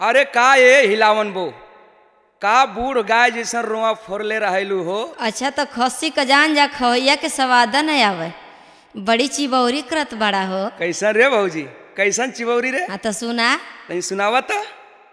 अरे का ये हिलावन बो का बूढ़ गाय जैसन रोआ फोरले रहलू हो। अच्छा तो खस्सी का जान जा खवैया के स्वाद नहीं आवे, बड़ी चिबौरी करत बड़ा हो। कैसन रे भौजी, कैसन चिबौरी रे? हाँ तो सुना। नहीं सुनावा तो।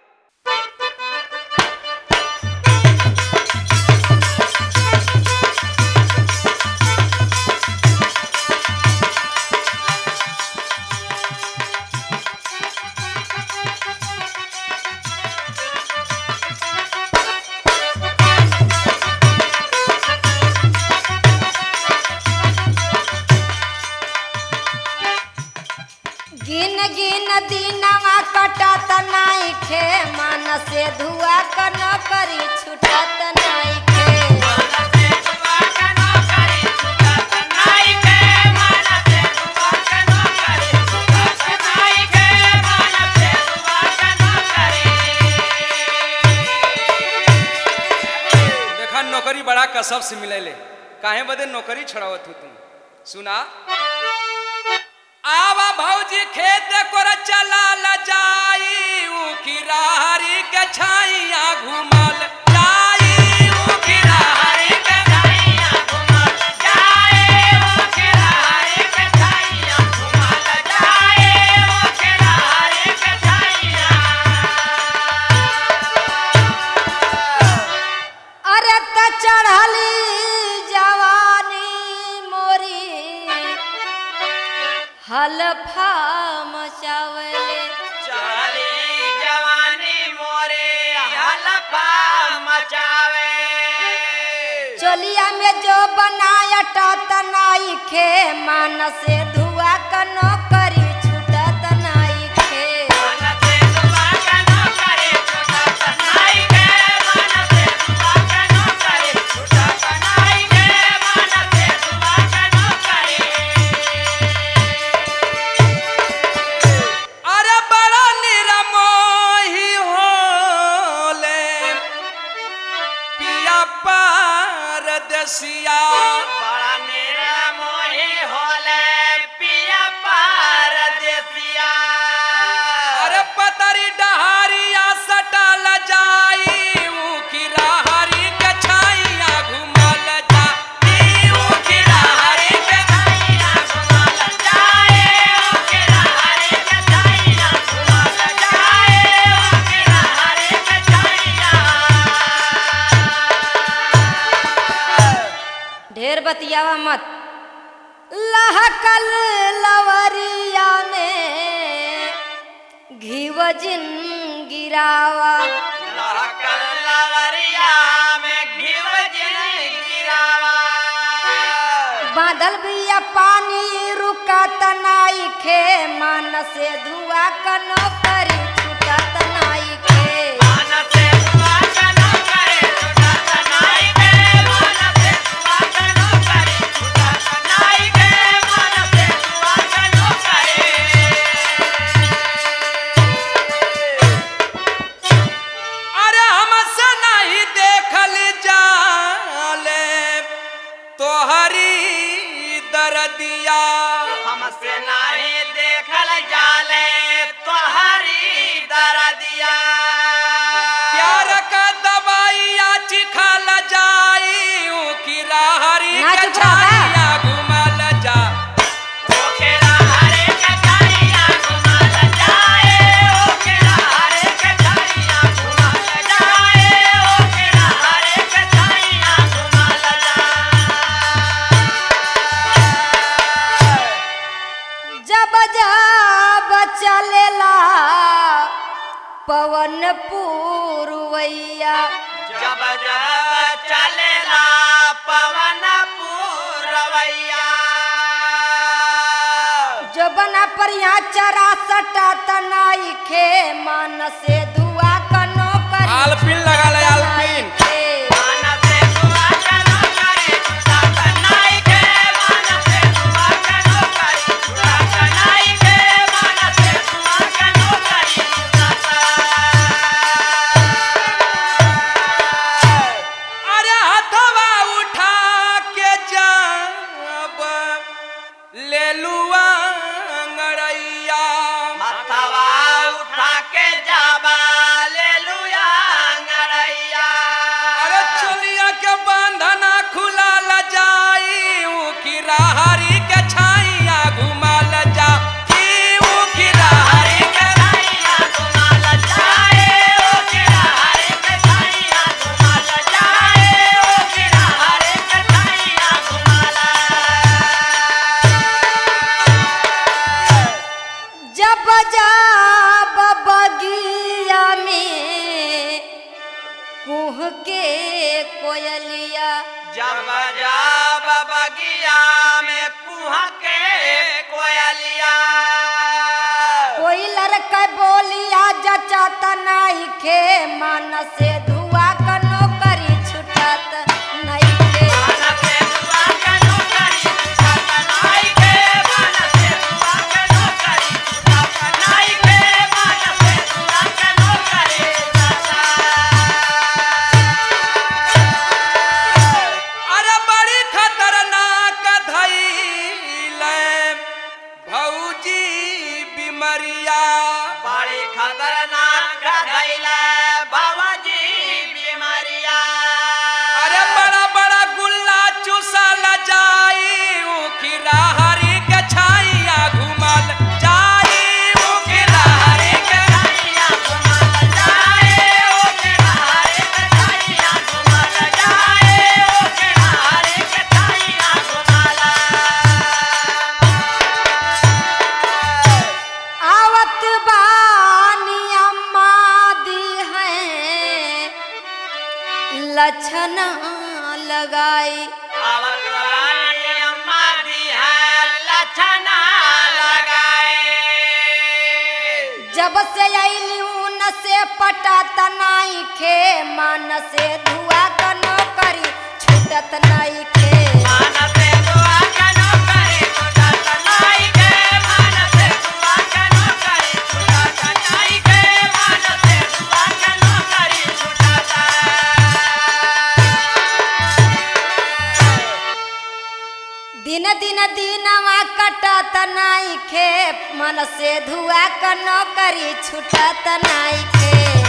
गिन गिन दिनवा कटत नाइखे, मन से धुआ क नौकरी छूटत नाइखे। देखा नौकरी बड़ा कसब से मिलेले, काहे बदे नौकरी छड़ावत हो तुम। सुना आवा भौजी खेत कोर चला ल जाई, उखी राहरी के छाइया घुमल जाई, उखी राहरी के छाइया घुमल जाई, उखी राहरी के छाइया घुमल जाई, उखी राहरी के छाइया। अरे त चढ़ली जवानी मोरी हलफा मचावले, चली जवानी मोरे हलफा मचावे। चोलिया में जो बनाया टत नाइखे, मन से धुआ क नौकरी छूटत नाइखे। मन से दुआ का नौकरी छूटत नाइखे, मन से दुआ का नौकरी छूटत नाइखे, मन से दुआ का नौकरी। अरे बड़ा निरमोही होले पिया परदेसिया, बड़ा निरमोही होले पिया परदेसिया। अरे पतरी डहारिया सटल जाई, उखी राहरी के छाइया घुमल जाई, उखी राहरी के छाइया घुमल जाए, उखी राहरी के छाइया घुमल जाए, उखी राहरी के छाइया। ढेर बतियावा मत। लहकल लवरिया में घीव जिन गिरावा, लहकल लवरिया में घिव जिन गिरावा। बादल बिया पानी रुकत नाइखे, मन से धुआ क नौकरी छूटत नाइखे। मन से दुआ का नौकरी छूटत नाइखे, मन से दुआ का नौकरी छूटत नाइखे, मन से दुआ का नौकरी। अरे हमसे नहीं देखल जाले तोहरी दर्दिया, हमसे नहीं देखल जाले तोहरी दर्दिया। प्यार का दवाइया चिखल जाई, उखी राहरी ना के चुप रहा बा। छाइया घुमल जा। ओके राहरे के छाइया घुमल जाए, ओके राहरे के छाइया घुमल जाए, ओके राहरे के छाइया घुमल जाए। जब जब चलेला पवन पूर्वैया, जब जब चलेला पवन पूरवैया। जो बना पर यहाँ चरा सटत नाइखे, मन से धुआ क नौकरी आलपिन लगा ले, आलपिन। नाइखे। मन से दुआ का नौकरी छूटत नाइखे, मन से दुआ का नौकरी छूटत नाइखे, मन से दुआ का नौकरी छूटत। अरे हथवा उठा के जब ले लुआ अंगड़ैया, हथवा उठा के जाबा के कोयलिया जब जब बगिया में कुहा के कोयलिया कोई लड़का बोलिया जचत नहीं खे मन से धुआ कनो करी छुटत नहीं खे मन से दुआ के नौकरी छूटत नहीं के मन से दुआ के नौकरी छूटत नहीं के मन से दुआ के नौकरी अरे बड़ी खतरनाक धैले भौजी बिमरिया बड़ी खतरनाक धैले बाबाजी बीमारिया अरे बड़ा बड़ा गुल्ला चूसल जाई उखिरा हरी के छाइया घुमल जाई उखिरा हरी के छाइया घुमल जाए ओ किनारे के छाइया घुमल जाए ओ किनारे के छाइया घुमल आवत बानी अम्मा दी हैं लक्षण लगाई आवत वाली अम्मा दी है लछना लगाए जब से अली ऊन से पटत नहीं खे मन से धुआ कनो करी छूटत नहीं खे मन से दुआ के नौकरी छूटत नहीं के मन से दुआ के नौकरी छूटत नहीं के मन से दुआ के नौकरी छूटत दिन दिन दिनवा कटत नहीं खे मन से धुआ कनो करी छूटत नहीं खे